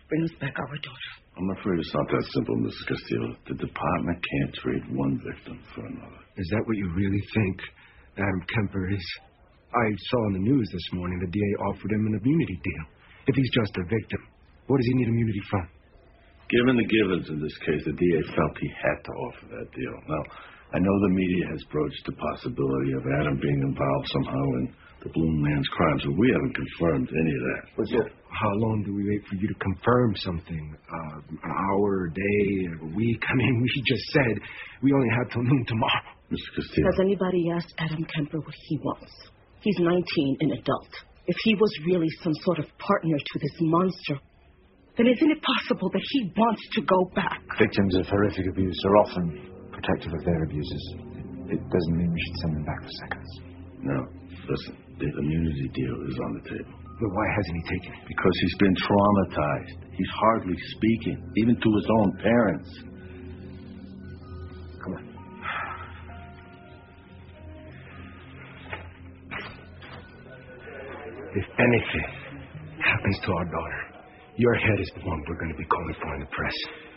Bring us back our daughter. I'm afraid it's not that simple, Mrs. Castillo. The department can't trade one victim for another. Is that what you really think Adam Kemper is? I saw in the news this morning the DA offered him an immunity deal. If he's just a victim, what does he need immunity from? Given the givens in this case, the DA felt he had to offer that deal. Now, I know the media has broached the possibility of Adam being involved somehow in the Bloom man's crimes, but we haven't confirmed any of that. So how long do we wait for you to confirm something? An hour, a day, a week? I mean, we just said we only have till noon tomorrow. Mr. Castillo. Has anybody asked Adam Kemper what he wants? He's 19, an adult. If he was really some sort of partner to this monster, then isn't it possible that he wants to go back? Victims of horrific abuse are often protective of their abusers. It doesn't mean we should send them back for seconds. No. Listen, the immunity deal is on the table. But why hasn't he taken it? Because he's been traumatized. He's hardly speaking, even to his own parents. Come on. If anything happens to our daughter, your head is the one we're going to be calling for in the press.